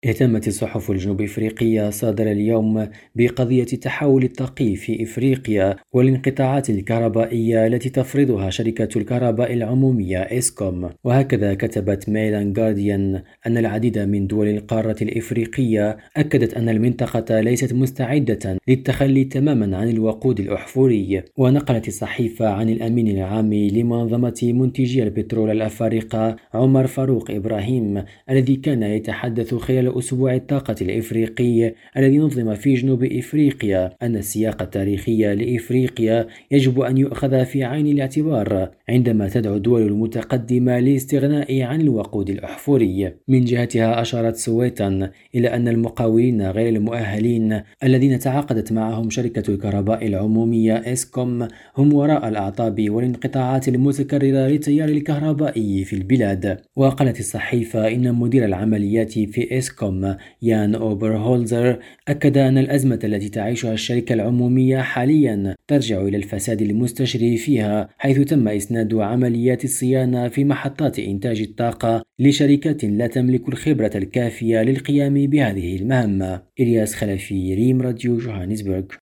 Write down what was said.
اهتمت الصحف الجنوب إفريقية صادر اليوم بقضية التحول الطاقي في إفريقيا والانقطاعات الكهربائية التي تفرضها شركة الكهرباء العمومية إسكوم. وهكذا كتبت ميلان جارديان أن العديد من دول القارة الإفريقية أكدت أن المنطقة ليست مستعدة للتخلي تماما عن الوقود الأحفوري. ونقلت الصحيفة عن الأمين العام لمنظمة منتجي البترول الأفارقة عمر فاروق إبراهيم الذي كان يتحدث خلال أسبوع الطاقة الإفريقي الذي نظم في جنوب إفريقيا أن السياق التاريخي لإفريقيا يجب أن يؤخذ في عين الاعتبار عندما تدعو الدول المتقدمة للاستغناء عن الوقود الأحفوري. من جهتها أشارت سويتان إلى أن المقاولين غير المؤهلين الذين تعاقدت معهم شركة الكهرباء العمومية إسكوم هم وراء الأعطاب والانقطاعات المتكررة للتيار الكهربائي في البلاد. وقالت الصحيفة إن مدير العمليات في إسكوم يان أوبرهولزر أكد أن الأزمة التي تعيشها الشركة العمومية حاليا ترجع إلى الفساد المستشري فيها، حيث تم إسناد عمليات الصيانة في محطات إنتاج الطاقة لشركات لا تملك الخبرة الكافية للقيام بهذه المهمة. إلياس خلفي، ريم راديو، جوهانسبرغ.